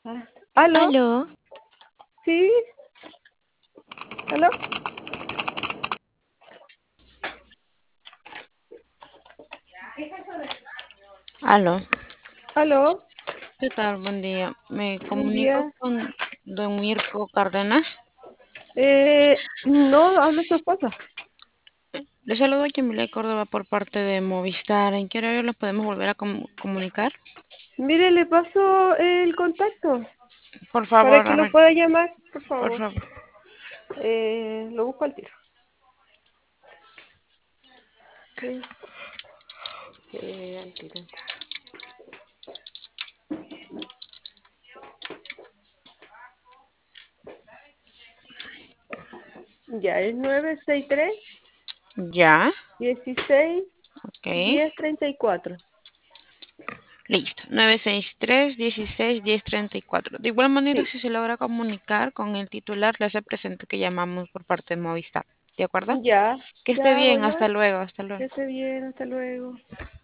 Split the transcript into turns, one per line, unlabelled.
Ah, ¿aló?
Aló,
¿Sí? ¿Aló?
aló.
¿Aló?
¿Qué tal? Buen día. Me
Buen
comunico
día.
con don Mirko Cárdenas.
No, habla su esposa.
Le saludo a Yamilet Córdoba por parte de Movistar. ¿En qué horario lo podemos volver a comunicar?
Mire, le paso el contacto
Por
para
favor,
que
a
lo
ver,
pueda llamar, por
por
favor.
favor.
Lo busco al tiro. Sí, al tiro. Ya, es 963
Ya,
16
ok.
10 34.
Listo. 963-16-1034. De igual manera,
Sí,
si se logra comunicar con el titular, le hace presente que llamamos por parte de Movistar. ¿De acuerdo?
ya,
Que esté
ya,
bien.
bueno,
Hasta luego, hasta luego.
que esté bien, hasta luego.